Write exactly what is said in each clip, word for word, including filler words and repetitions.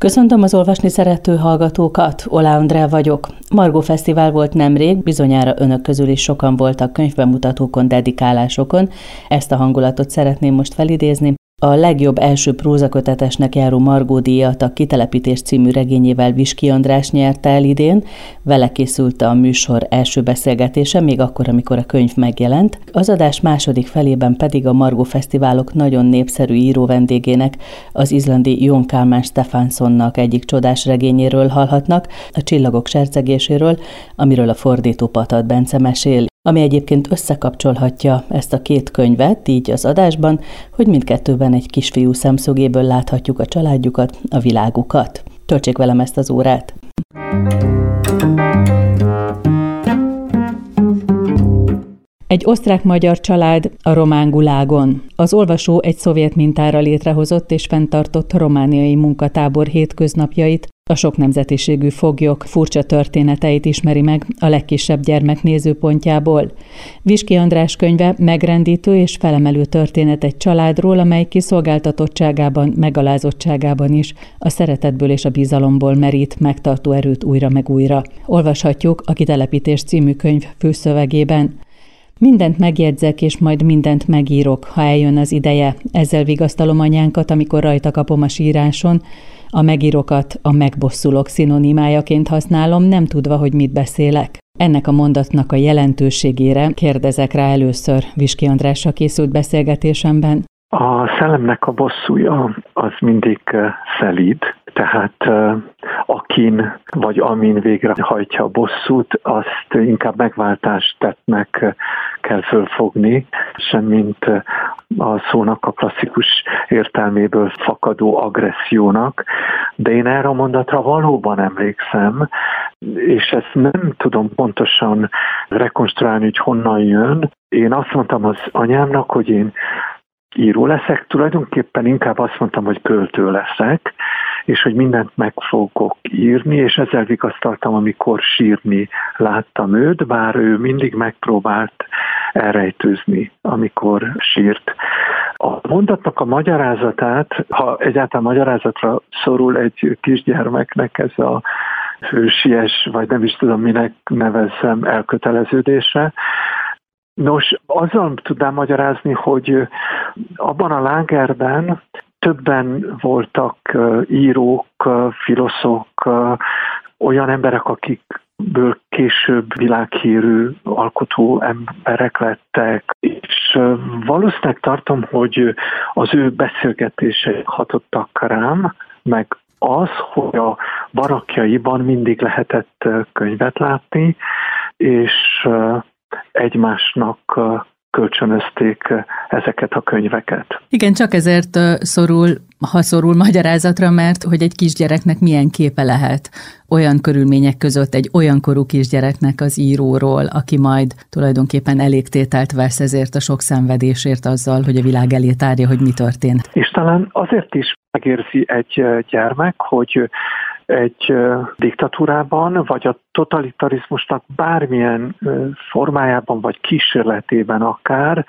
Köszöntöm az olvasni szerető hallgatókat, Oláh Andrea vagyok. Margó Fesztivál volt nemrég, bizonyára önök közül is sokan voltak könyvbemutatókon, dedikálásokon. Ezt a hangulatot szeretném most felidézni. A legjobb első prózakötetesnek járó Margó díjat a Kitelepítés című regényével Viski András nyerte el idén. Vele készült a műsor első beszélgetése, még akkor, amikor a könyv megjelent. Az adás második felében pedig a Margó Fesztiválok nagyon népszerű író vendégének, az izlandi Jón Kalman Stefánssonnak egyik csodás regényéről hallhatnak, a Csillagok sercegéséről, amiről a fordító Patad Bence mesél, ami egyébként összekapcsolhatja ezt a két könyvet, így az adásban, hogy mindkettőben egy kisfiú szemszögéből láthatjuk a családjukat, a világukat. Töltsék velem ezt az órát! Egy osztrák-magyar család a román gulágon. Az olvasó egy szovjet mintára létrehozott és fenntartott romániai munkatábor hétköznapjait, a sok nemzetiségű foglyok furcsa történeteit ismeri meg a legkisebb gyermek nézőpontjából. Viski András könyve megrendítő és felemelő történet egy családról, amely kiszolgáltatottságában, megalázottságában is a szeretetből és a bizalomból merít megtartó erőt újra meg újra. Olvashatjuk a Kitelepítés című könyv főszövegében. Mindent megjegyzek, és majd mindent megírok, ha eljön az ideje. Ezzel vigasztalom anyánkat, amikor rajta kapom a síráson. A megírokat a megbosszulok szinonimájaként használom, nem tudva, hogy mit beszélek. Ennek a mondatnak a jelentőségére kérdezek rá először Viski Andrással készült beszélgetésemben. A szellemnek a bosszúja az mindig szelíd, tehát akin vagy amin végrehajtja a bosszút, azt inkább megváltást tettnek kell fölfogni, semmint a szónak a klasszikus értelméből fakadó agressziónak. De én erre a mondatra valóban emlékszem, és ezt nem tudom pontosan rekonstruálni, hogy honnan jön. Én azt mondtam az anyámnak, hogy én író leszek, tulajdonképpen inkább azt mondtam, hogy költő leszek, és hogy mindent meg fogok írni, és ezzel vigasztaltam, amikor sírni láttam őt, bár ő mindig megpróbált elrejtőzni, amikor sírt. A mondatnak a magyarázatát, ha egyáltalán magyarázatra szorul egy kisgyermeknek ez a hősies, vagy nem is tudom minek nevezzem, elköteleződése. Nos, azzal tudnám magyarázni, hogy abban a lágerben többen voltak írók, filoszók, olyan emberek, akikből később világhírű alkotó emberek lettek, és valószínűleg tartom, hogy az ő beszélgetések hatottak rám, meg az, hogy a barakkjaiban mindig lehetett könyvet látni, és egymásnak kölcsönözték ezeket a könyveket. Igen, csak ezért szorul, ha szorul magyarázatra, mert hogy egy kisgyereknek milyen képe lehet olyan körülmények között egy olyan korú kisgyereknek az íróról, aki majd tulajdonképpen elégtételt vesz ezért a sok szenvedésért azzal, hogy a világ elé tárja, hogy mi történt. És talán azért is megérzi egy gyermek, hogy egy diktatúrában, vagy a totalitarizmusnak bármilyen formájában, vagy kísérletében akár,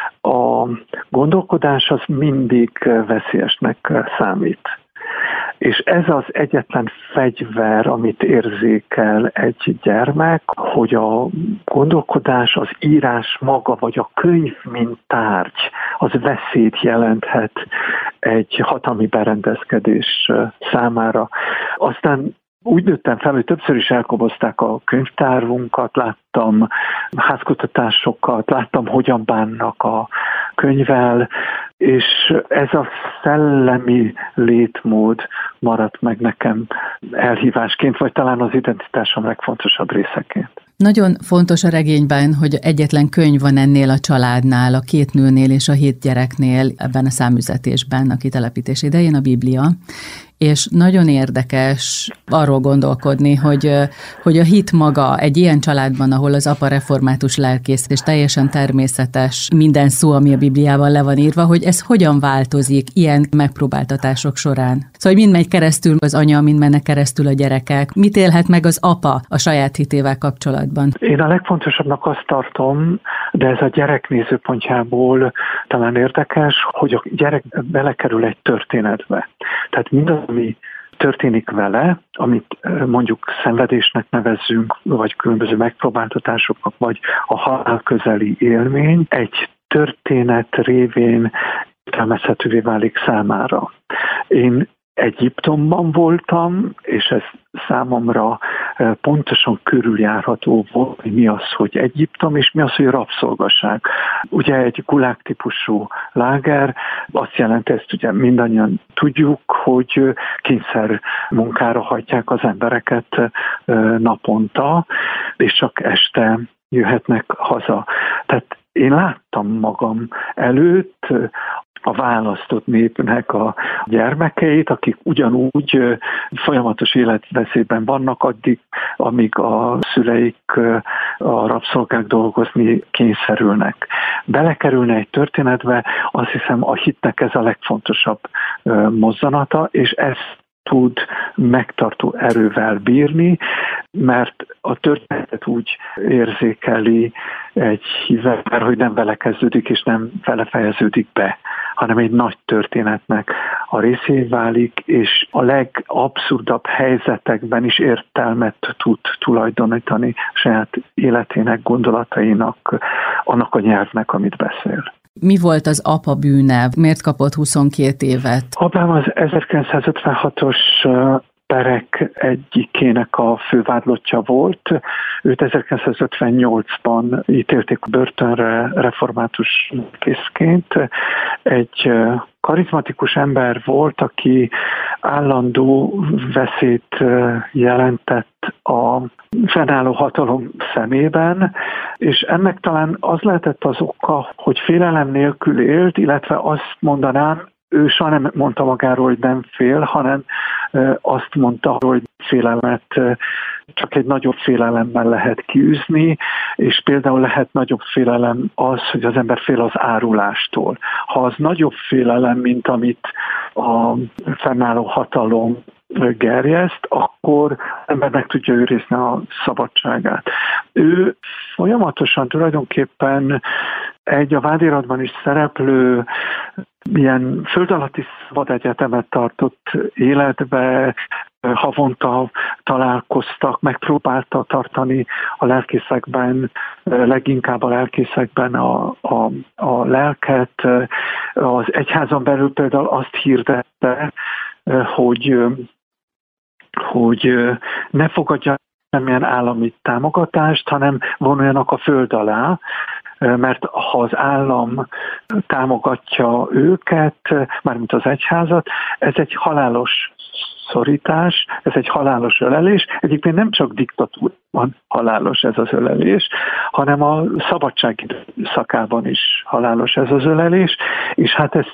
a gondolkodás az mindig veszélyesnek számít. És ez az egyetlen fegyver, amit érzékel egy gyermek, hogy a gondolkodás, az írás maga, vagy a könyv, mint tárgy, az veszélyt jelenthet egy hatalmi berendezkedés számára. Aztán úgy nőttem fel, hogy többször is elkobozták a könyvtárunkat, láttam házkutatásokat, láttam, hogyan bánnak a könyvvel, és ez a szellemi létmód maradt meg nekem elhívásként, vagy talán az identitásom legfontosabb részeként. Nagyon fontos a regényben, hogy egyetlen könyv van ennél a családnál, a két nőnél és a hét gyereknél ebben a számüzetésben, a Kitelepítés idején, a Biblia, és nagyon érdekes arról gondolkodni, hogy, hogy a hit maga egy ilyen családban, ahol az apa református lelkész, és teljesen természetes minden szó, ami a Bibliával le van írva, hogy ez hogyan változik ilyen megpróbáltatások során. Szóval mind megy keresztül az anya, mind mennek keresztül a gyerekek. Mit élhet meg az apa a saját hitével kapcsolatban? Én a legfontosabbnak azt tartom, de ez a gyerek nézőpontjából talán érdekes, hogy a gyerek belekerül egy történetbe. Tehát mindaz, ami történik vele, amit mondjuk szenvedésnek nevezzünk, vagy különböző megpróbáltatásoknak, vagy a halál közeli élmény, egy történet révén értelmezhetővé válik számára. Én Egyiptomban voltam, és ez számomra pontosan körüljárható volt, hogy mi az, hogy Egyiptom, és mi az, hogy rabszolgaság. Ugye egy gulág típusú láger, azt jelenti, ezt ugye mindannyian tudjuk, hogy kényszer munkára hajtják az embereket naponta, és csak este jöhetnek haza. Tehát én láttam magam előtt a választott népnek a gyermekeit, akik ugyanúgy folyamatos életveszélyben vannak addig, amíg a szüleik, a rabszolgák dolgozni kényszerülnek. Belekerülne egy történetbe, azt hiszem a hitnek ez a legfontosabb mozzanata, és ez tud megtartó erővel bírni, mert a történetet úgy érzékeli egy híve, hogy nem vele kezdődik és nem vele fejeződik be, hanem egy nagy történetnek a részévé válik, és a legabszurdabb helyzetekben is értelmet tud tulajdonítani saját életének, gondolatainak, annak a nyelvnek, amit beszél. Mi volt az apa bűne? Miért kapott huszonkét évet? Apám az ezerkilencszázötvenhatos perek egyikének a fővádlottja volt. Őt ezerkilencszázötvennyolcban ítélték börtönre református készként. Egy karizmatikus ember volt, aki állandó veszélyt jelentett a fennálló hatalom szemében, és ennek talán az lehetett az oka, hogy félelem nélkül élt, illetve azt mondanám, ő soha nem mondta magáról, hogy nem fél, hanem azt mondta, hogy félelmet csak egy nagyobb félelemmel lehet kiűzni, és például lehet nagyobb félelem az, hogy az ember fél az árulástól. Ha az nagyobb félelem, mint amit a fennálló hatalom gerjeszt, akkor ember meg tudja őrizni a szabadságát. Ő folyamatosan tulajdonképpen egy a vádiratban is szereplő ilyen föld alatti szabadegyetemet tartott életbe, havonta találkoztak, megpróbálta tartani a lelkészekben, leginkább a lelkészekben a, a, a lelket. Az egyházon belül például azt hirdette, hogy, hogy ne fogadja semmilyen állami támogatást, hanem vonuljanak a föld alá, mert ha az állam támogatja őket, mármint az egyházat, ez egy halálos szorítás, ez egy halálos ölelés. Egyébként nem csak diktatúrban halálos ez az ölelés, hanem a szabadság szakában is halálos ez az ölelés, és hát ezt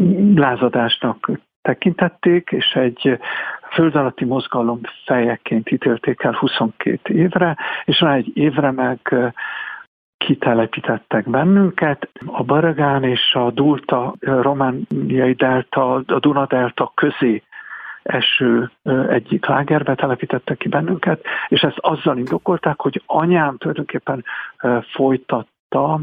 lázadásnak tekintették, és egy föld alatti mozgalom fejeként ítélték el huszonkét évre, és rá egy évre meg kitelepítettek bennünket. A Baragán és a Dulta, a romániai delta, a Duna delta közé eső egyik lágerbe telepítettek ki bennünket, és ezt azzal indokolták, hogy anyám tulajdonképpen folytatta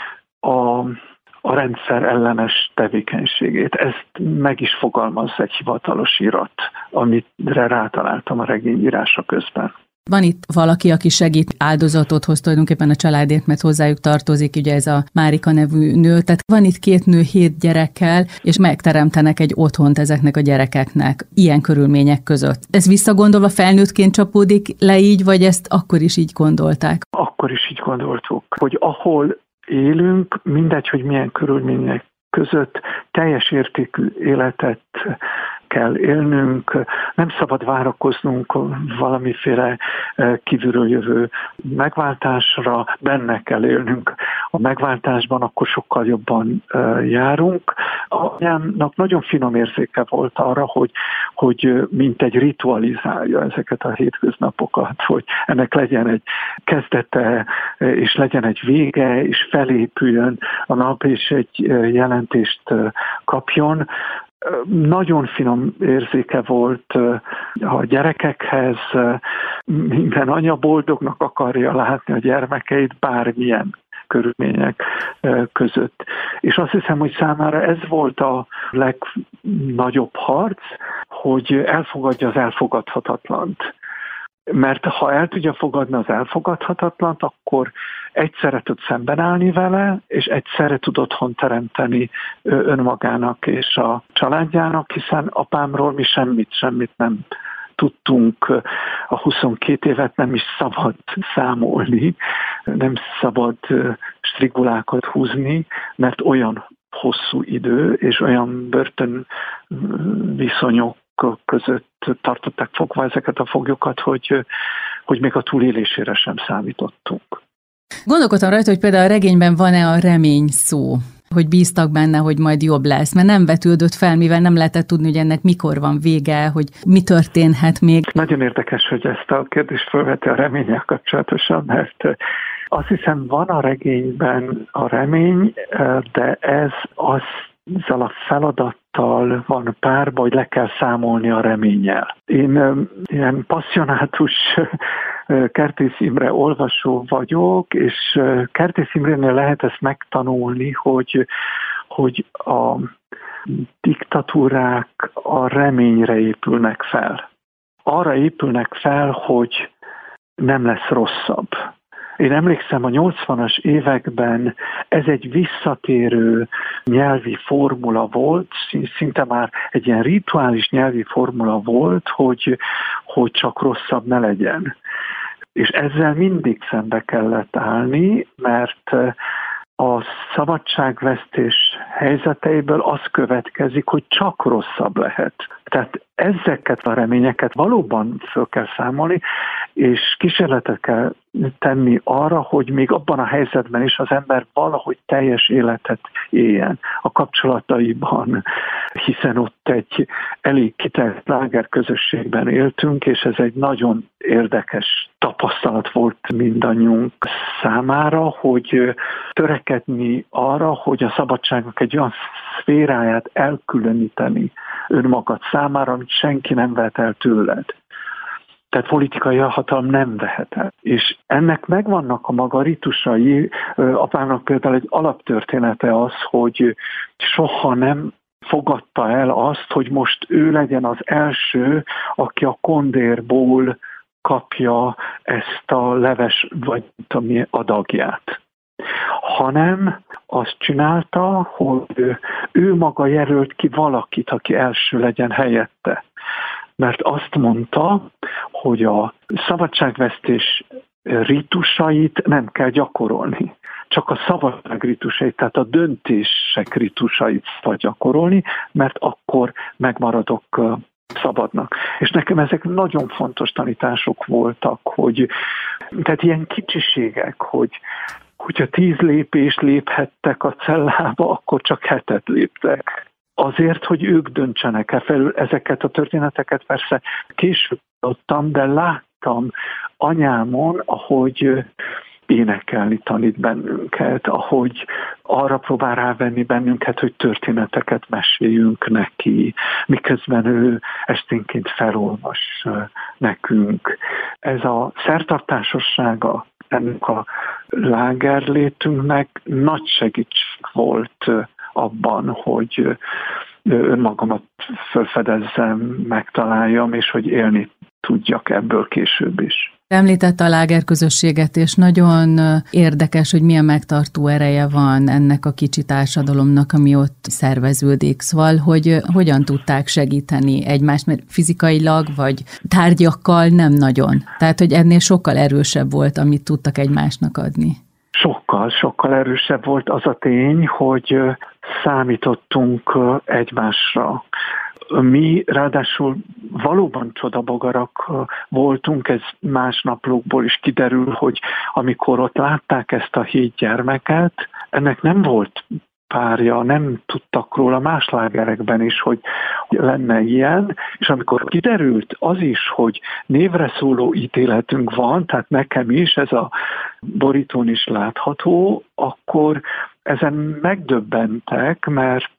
a a rendszer ellenes tevékenységét. Ezt meg is fogalmaz egy hivatalos irat, amire rátaláltam a regény írása közben. Van itt valaki, aki segít, áldozatot hoz tulajdonképpen a családért, mert hozzájuk tartozik, ugye ez a Márika nevű nő. Tehát van itt két nő hét gyerekkel, és megteremtenek egy otthont ezeknek a gyerekeknek ilyen körülmények között. Ez visszagondolva felnőttként csapódik le így, vagy ezt akkor is így gondolták? Akkor is így gondoltuk, hogy ahol élünk, mindegy, hogy milyen körülmények között teljes értékű életet kell élnünk, nem szabad várakoznunk valamiféle kívülről jövő megváltásra, benne kell élnünk. A megváltásban akkor sokkal jobban járunk. Anyámnak nagyon finom érzéke volt arra, hogy, hogy mint egy ritualizálja ezeket a hétköznapokat, hogy ennek legyen egy kezdete, és legyen egy vége, és felépüljön a nap, és egy jelentést kapjon. Nagyon finom érzéke volt a gyerekekhez, minden anya boldognak akarja látni a gyermekeit bármilyen körülmények között. És azt hiszem, hogy számára ez volt a legnagyobb harc, hogy elfogadja az elfogadhatatlant. Mert ha el tudja fogadni az elfogadhatatlant, akkor egyszerre tud szemben állni vele, és egyszerre tud otthon teremteni önmagának és a családjának, hiszen apámról mi semmit, semmit nem tudtunk, a huszonkét évet nem is szabad számolni, nem szabad strigulákat húzni, mert olyan hosszú idő és olyan börtön viszonyok között tartották fogva ezeket a foglyokat, hogy, hogy még a túlélésére sem számítottunk. Gondolkodtam rajta, hogy például a regényben van-e a remény szó, hogy bíztak benne, hogy majd jobb lesz, mert nem vetődött fel, mivel nem lehetett tudni, hogy ennek mikor van vége, hogy mi történhet még. Nagyon érdekes, hogy ezt a kérdést felveti a reménnyel kapcsolatosan, mert azt hiszem van a regényben a remény, de ez az ezzel a feladattal van párba, hogy le kell számolni a reménnyel. Én ilyen passzionátus Kertész Imre olvasó vagyok, és Kertész Imrénél lehet ezt megtanulni, hogy, hogy a diktatúrák a reményre épülnek fel. Arra épülnek fel, hogy nem lesz rosszabb. Én emlékszem, a nyolcvanas években ez egy visszatérő nyelvi formula volt, szinte már egy ilyen rituális nyelvi formula volt, hogy, hogy csak rosszabb ne legyen. És ezzel mindig szembe kellett állni, mert a szabadságvesztés helyzeteiből az következik, hogy csak rosszabb lehet. Tehát ezeket a reményeket valóban föl kell számolni, és kísérletet kell tenni arra, hogy még abban a helyzetben is az ember valahogy teljes életet éljen a kapcsolataiban, hiszen ott egy elég kitelt lágerközösségben éltünk, és ez egy nagyon érdekes tapasztalat volt mindannyiunk számára, hogy törekedni arra, hogy a szabadságnak egy olyan szféráját elkülöníteni önmagad számára, amit senki nem vehet el tőled. Tehát politikai hatalom nem vehet el. És ennek megvannak a maga ritusai. Apámnak például egy alaptörténete az, hogy soha nem fogadta el azt, hogy most ő legyen az első, aki a kondérból kapja ezt a leves vagy ami adagját. Hanem azt csinálta, hogy ő maga jelölt ki valakit, aki első legyen helyette. Mert azt mondta, hogy a szabadságvesztés ritusait nem kell gyakorolni. Csak a szabadság ritusait, tehát a döntések ritusait szabad gyakorolni, mert akkor megmaradok szabadnak. És nekem ezek nagyon fontos tanítások voltak, hogy tehát ilyen kicsiségek, hogy hogyha tíz lépést léphettek a cellába, akkor csak hetet léptek. Azért, hogy ők döntsenek el felül. Ezeket a történeteket persze később tudtam, de láttam anyámon, ahogy énekelni tanít bennünket, ahogy arra próbál rávenni bennünket, hogy történeteket meséljünk neki, miközben ő esténként felolvas nekünk. Ez a szertartásossága ennek a lágerlétünknek nagy segítség volt abban, hogy önmagamat felfedezzem, megtaláljam, és hogy élni tudjak ebből később is. Említette a lágerközösséget, és nagyon érdekes, hogy milyen megtartó ereje van ennek a kicsi társadalomnak, ami ott szerveződik. Szóval, hogy hogyan tudták segíteni egymást, mert fizikailag vagy tárgyakkal nem nagyon. Tehát, hogy ennél sokkal erősebb volt, amit tudtak egymásnak adni. Sokkal, sokkal erősebb volt az a tény, hogy számítottunk egymásra. Mi ráadásul valóban csodabogarak voltunk, ez más naplókból is kiderül, hogy amikor ott látták ezt a hét gyermeket, ennek nem volt párja, nem tudtak róla más lágerekben is, hogy lenne ilyen, és amikor kiderült az is, hogy névre szóló ítéletünk van, tehát nekem is, ez a borítón is látható, akkor ezen megdöbbentek, mert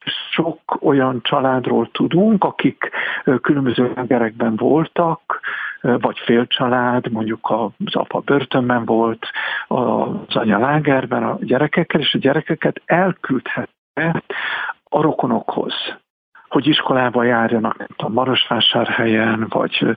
sok olyan családról tudunk, akik különböző lágerekben voltak, vagy félcsalád, mondjuk az apa börtönben volt, az anya lágerben a gyerekekkel, és a gyerekeket elküldhette a rokonokhoz. hogy iskolába járjanak a Marosvásárhelyen, vagy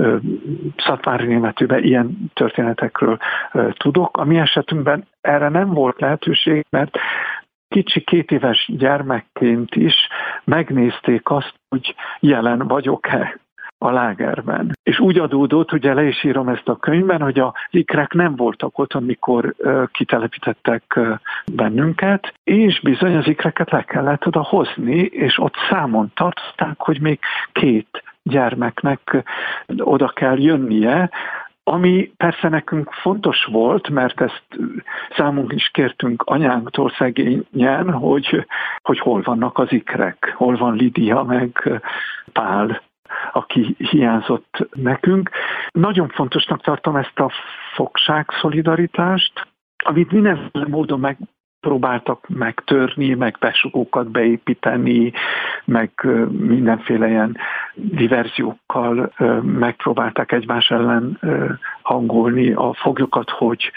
Szatmári-Németőben, ilyen történetekről tudok. A mi esetünkben erre nem volt lehetőség, mert kicsi két éves gyermekként is megnézték azt, hogy jelen vagyok-e a lágerben. És úgy adódott, ugye le is írom ezt a könyvben, hogy az ikrek nem voltak ott, amikor kitelepítettek bennünket, és bizony az ikreket le kellett oda hozni, és ott számon tartották, hogy még két gyermeknek oda kell jönnie, ami persze nekünk fontos volt, mert ezt számunk is kértünk anyánktól szegényen, hogy, hogy hol vannak az ikrek, hol van Lidia meg Pál, aki hiányzott nekünk. Nagyon fontosnak tartom ezt a fogságszolidaritást, amit mindenféle módon megpróbáltak megtörni, meg besugókat beépíteni, meg mindenféle ilyen diverziókkal megpróbálták egymás ellen hangolni a foglyokat, hogy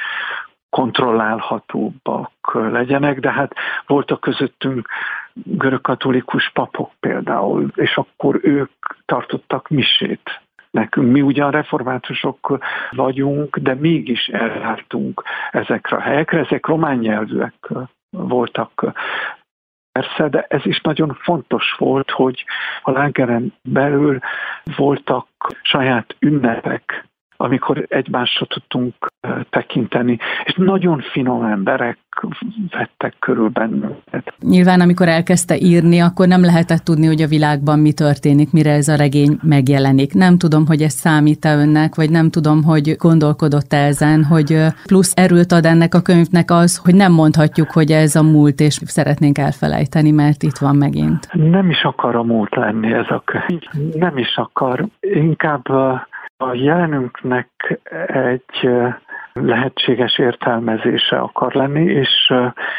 kontrollálhatóbbak legyenek, de hát voltak közöttünk görögkatolikus papok például, és akkor ők tartottak misét nekünk. Mi ugyan reformátusok vagyunk, de mégis eljártunk ezekre a helyekre, ezek román nyelvűek voltak. Persze, de ez is nagyon fontos volt, hogy a lágeren belül voltak saját ünnepek, amikor egymásra tudtunk tekinteni, és nagyon finom emberek vettek körül bennünket. Nyilván, amikor elkezdte írni, akkor nem lehetett tudni, hogy a világban mi történik, mire ez a regény megjelenik. Nem tudom, hogy ez számít-e önnek, vagy nem tudom, hogy gondolkodott ezen, hogy plusz erőt ad ennek a könyvnek az, hogy nem mondhatjuk, hogy ez a múlt, és szeretnénk elfelejteni, mert itt van megint. Nem is akar a múlt lenni ez a könyv. Nem is akar. Inkább a jelenünknek egy lehetséges értelmezése akar lenni, és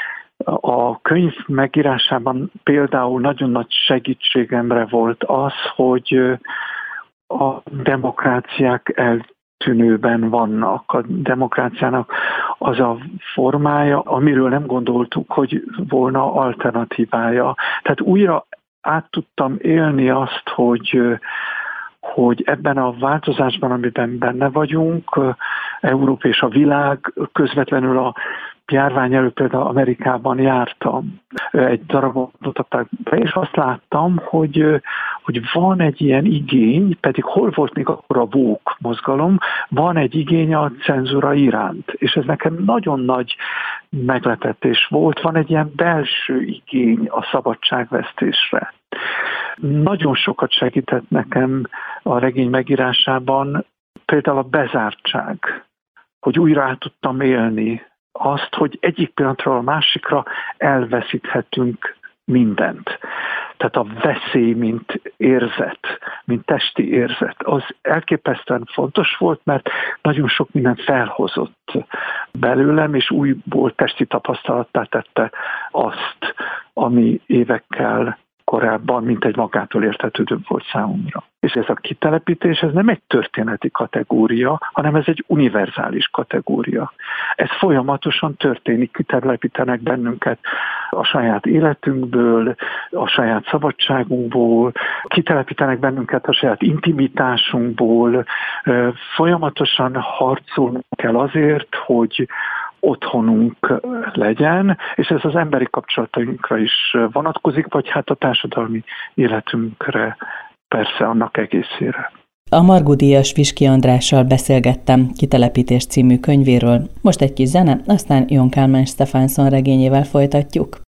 a könyv megírásában például nagyon nagy segítségemre volt az, hogy a demokráciák eltűnőben vannak. A demokráciának az a formája, amiről nem gondoltuk, hogy volna alternatívája. Tehát újra át tudtam élni azt, hogy hogy ebben a változásban, amiben benne vagyunk, Európa és a világ, közvetlenül a járvány előtt például Amerikában jártam. Egy darabot mutatták be, és azt láttam, hogy, hogy van egy ilyen igény, pedig hol volt még akkor a woke mozgalom, van egy igény a cenzúra iránt. És ez nekem nagyon nagy meglepetés volt, van egy ilyen belső igény a szabadságvesztésre. Nagyon sokat segített nekem a regény megírásában, például a bezártság, hogy újra át tudtam élni azt, hogy egyik pillanatról a másikra elveszíthetünk mindent. Tehát a veszély, mint érzet, mint testi érzet, az elképesztően fontos volt, mert nagyon sok mindent felhozott belőlem, és újból testi tapasztalattá tette azt, ami évekkel korábban, mint egy magától értetődőbb volt számomra. És ez a kitelepítés, ez nem egy történeti kategória, hanem ez egy univerzális kategória. Ez folyamatosan történik, kitelepítenek bennünket a saját életünkből, a saját szabadságunkból, kitelepítenek bennünket a saját intimitásunkból, folyamatosan harcolnunk kell azért, hogy otthonunk legyen, és ez az emberi kapcsolatainkra is vonatkozik, vagy hát a társadalmi életünkre, persze annak egészére. A Margó díjas Viski Andrással beszélgettem Kitelepítés című könyvéről. Most egy kis zene, aztán John Kálmán Stefánson regényével folytatjuk.